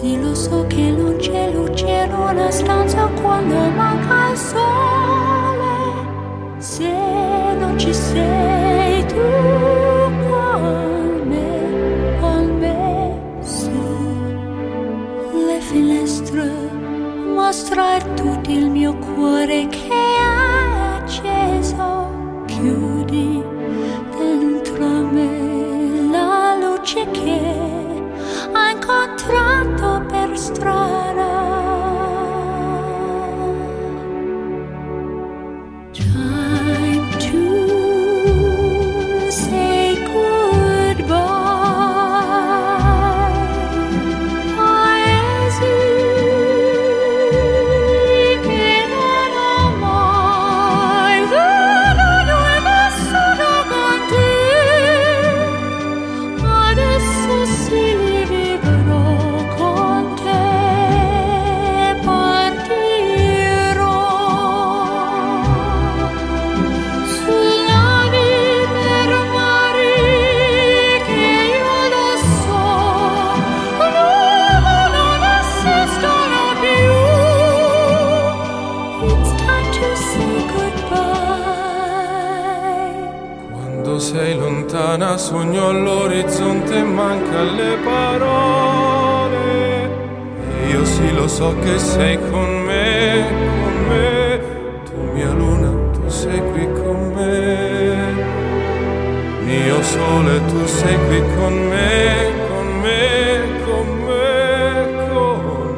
Sì, lo so che non c'è luce in una stanza quando manca il sole. Se non ci sei tu con me, su le finestre mostra tutto il mio cuore che è acceso. Chiudi dentro me la luce che ha incontrato per strada. Time to say goodbye. Paesi che non ho mai veduto e vissuto con te. Adesso sì li vivrò con te. Partirò sulla vita per mari che io lo so non esistono più. It's time to say goodbye. Quando sei lontana sogno all'orizzonte e manca le parole. E io sì lo so che sei con me, tu mia luna, tu sei qui con me. Mio sole, tu sei qui con me, con me, con me, con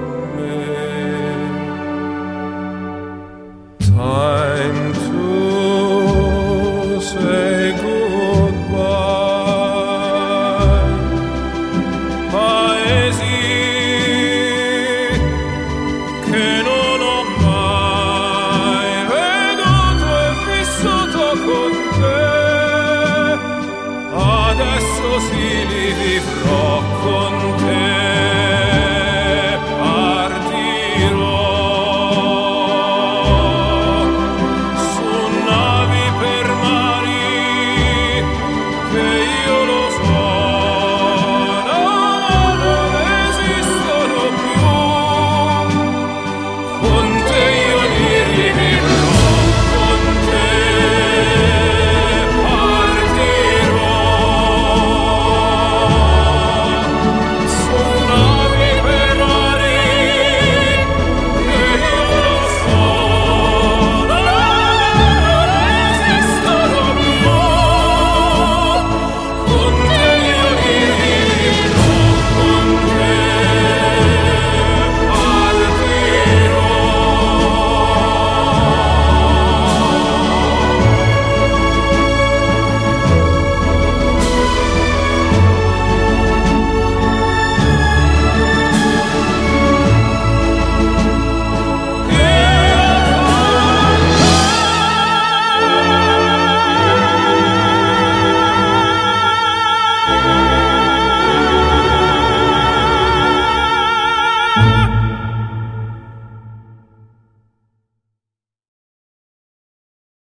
me. Time to say goodbye. Paesi che non ho mai veduto e vissuto con te. Adesso sì li vivrò con te.